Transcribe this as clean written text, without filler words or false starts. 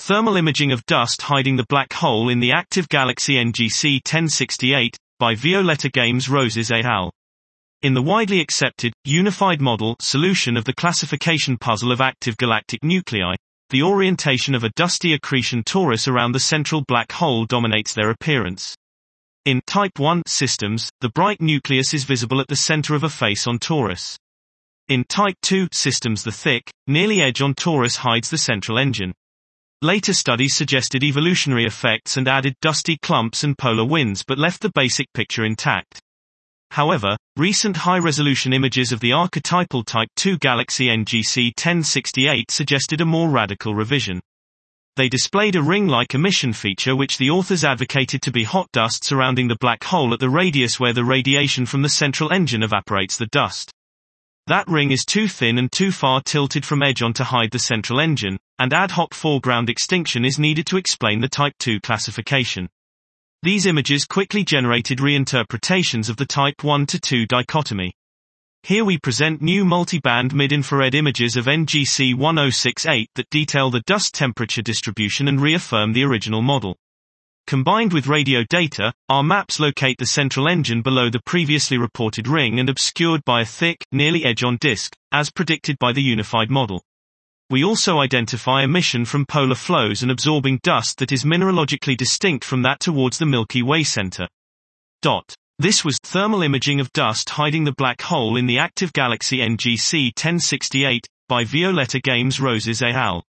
Thermal imaging of dust hiding the black hole in the active galaxy NGC 1068, by Violetta Games Roses et al. In the widely accepted, unified model solution of the classification puzzle of active galactic nuclei, the orientation of a dusty accretion torus around the central black hole dominates their appearance. In Type 1 systems, the bright nucleus is visible at the center of a face-on torus. In Type 2 systems, the thick, nearly edge-on torus hides the central engine. Later studies suggested evolutionary effects and added dusty clumps and polar winds but left the basic picture intact. However, recent high-resolution images of the archetypal Type 2 galaxy NGC 1068 suggested a more radical revision. They displayed a ring-like emission feature which the authors advocated to be hot dust surrounding the black hole at the radius where the radiation from the central engine evaporates the dust. That ring is too thin and too far tilted from edge-on to hide the central engine, and ad hoc foreground extinction is needed to explain the Type 2 classification. These images quickly generated reinterpretations of the Type 1 to 2 dichotomy. Here we present new multi-band mid-infrared images of NGC 1068 that detail the dust temperature distribution and reaffirm the original model. Combined with radio data, our maps locate the central engine below the previously reported ring and obscured by a thick, nearly edge-on disk, as predicted by the unified model. We also identify emission from polar flows and absorbing dust that is mineralogically distinct from that towards the Milky Way center. This was thermal imaging of dust hiding the black hole in the active galaxy NGC 1068, by Violetta Games Roses et al.